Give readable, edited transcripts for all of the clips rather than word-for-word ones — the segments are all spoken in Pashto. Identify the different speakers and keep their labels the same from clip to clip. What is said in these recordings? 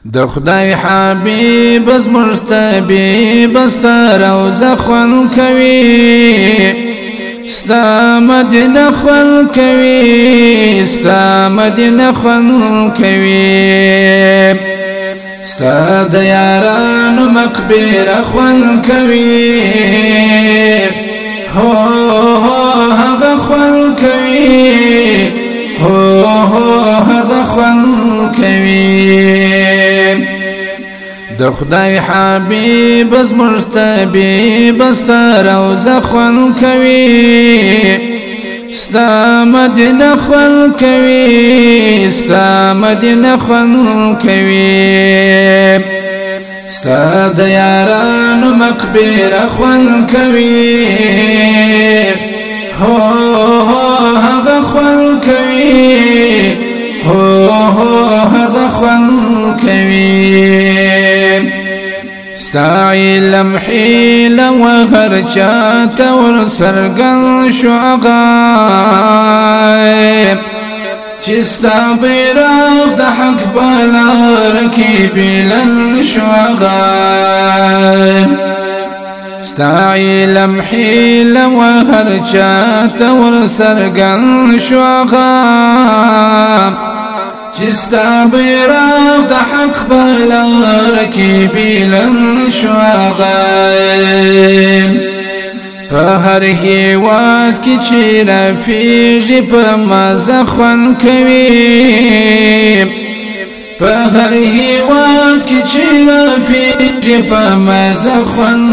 Speaker 1: د خدای حبیب از مرتبی بستا روزه خون کوي ستا مدینه خون کوي ستا مدینه خون کوي ستا د یارانو مقبره خون کوي هو هغه خون کوي هو هغه خون کوي د خدای حبیب از مرتبی بستا روزه خون کوي ستا مدینه خون کوي ستا مدینه خون کوي ستا د یارانو مقبره خون کوي هو هغه خون کوي هو هغه خون کوي ستا علم حیله و هر چاته ور څرګند شو غایب چې ستا بیرغ د حق په لاره کې بلند شو غایب ستا علم حیله و هر چاته ور څرګند شو غایب چې ستا بیرغ د حق په لاره کې بلند شو غایب په هر هیواد کې چې رافیږي په مزه خوند کوي په هر هیواد کې چې رافیږي په مزه خوند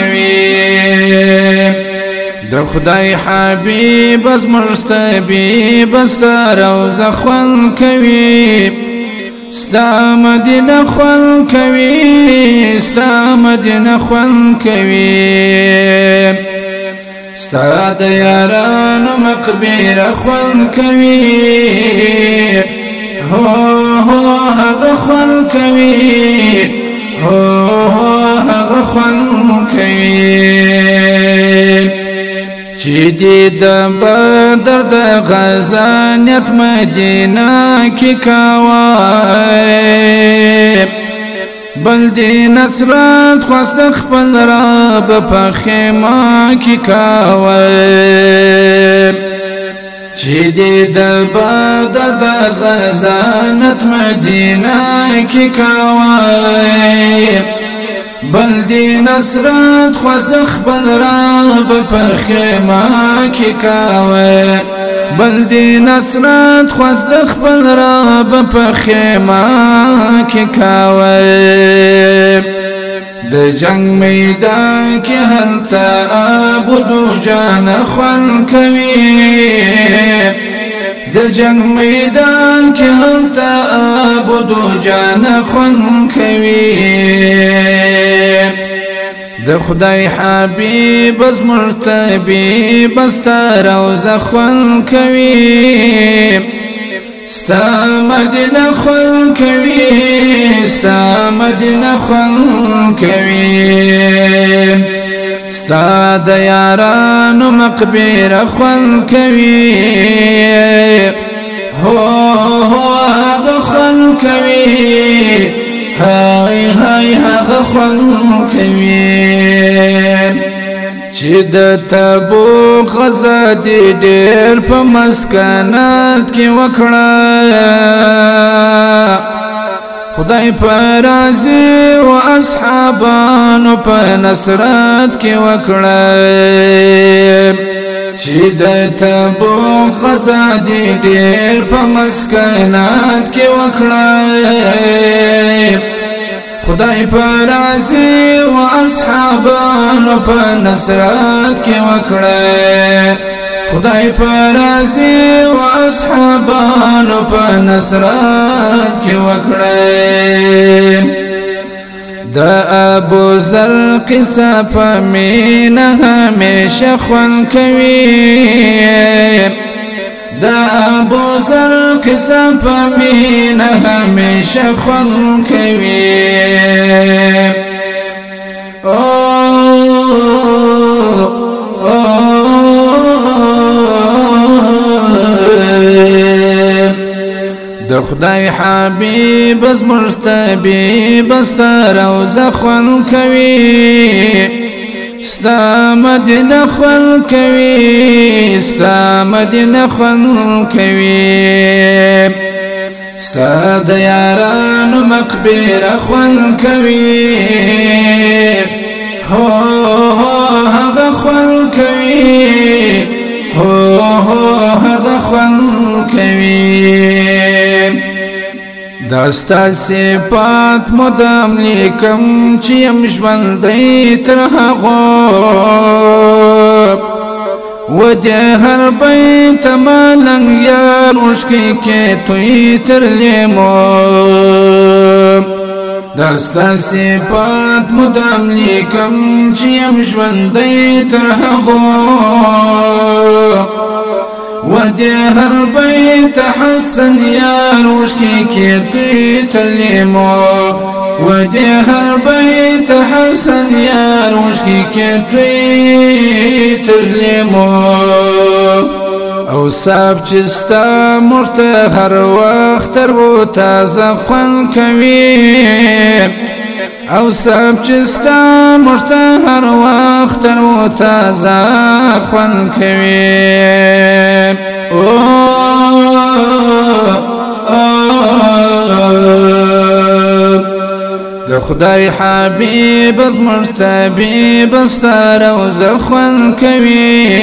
Speaker 1: کوي د خدای حبیب از مرتبی بستا روزه خون کوي ستا مدینه خون کوي ستا مدینه خون کوي ستا د یارانو مقبره خون کوي هو هغه خون کوي هو هغه خون کوي چې دې د بدر د غزانیت مدینه کې کاوه بل دې نصرت خواست خپل رب په خیمه کې کاوه چې دې د بدر د غزانیت مدینه کې کاوه بل دی نصرت خواست خپل رب په خیمه کې کاوه بل دی نصرت خواست خپل رب په خیمه کې کاوه د جنگ میدان کې هلته ابو جان خون کوي د جنگ میدان کې هلته ابو جان خون کوي د خدای حبیب از مرتبی بستا روزه خون کوي ستا مدینه خون کوي ستا مدینه خون کوي ستا د یارانو مقبره خون کوي هو هغه خون کوي هاي هاي هغه خون کوي چې د تبوک غزا دې ډېر په مسکنات کې وکړه خدای په راضي او اصحابانو په نصرت کې وکړه چې د تبوک غزا دې ډېر په مسکنات کې وکړه خدای په راضي او اصحابانو په نصرت کې وکړه خدای په راضي او اصحابانو په نصرت کې وکړه د ابو ذر قصه په مینه همیشه خون کوي د ابو ذر قصه په مینه همیشه خون کوي خدای حبیب از مرتبی بستر او زخون کوي ستا مدینه خون کوي ستا مدینه خون کوي ستا د یارانو مقبره خون کوي هو هغه خون کوي هو هغه خون کوي داستا صفات مدام لیکم چې يم ژوندی تر هغو وجه هر بیت مالنګ یار اوښکې کې توی تر لیمو داستا صفات مدام لیکم چې يم ژوندی تر هغو وجه هر بیت حسن یار اوښکې کې توی تر لیمو وجه هر بیت حسن یار اوښکې کې توی تر لیمو او صاحب چې ستا مرته هر وخت تر و تازه خوند کوي او صاحب چې ستا مرته هر وخت تر و تازه خوند کوي د خدای حبیب از مرتبی بستر او زخون کوي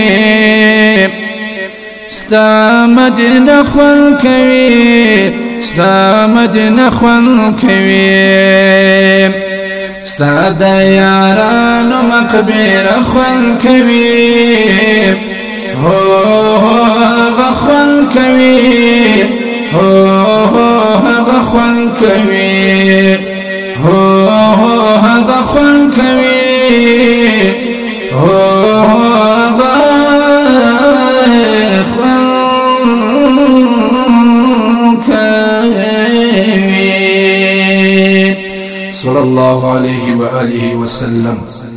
Speaker 1: ستا مدینه خون کوي ستا مدینه خون کوي ستا د یارانو مقبره خون کوي هغه خون کوي هغه خون کوي هغه خون کوي هغه خون کوي صلى الله عليه وآله وسلم.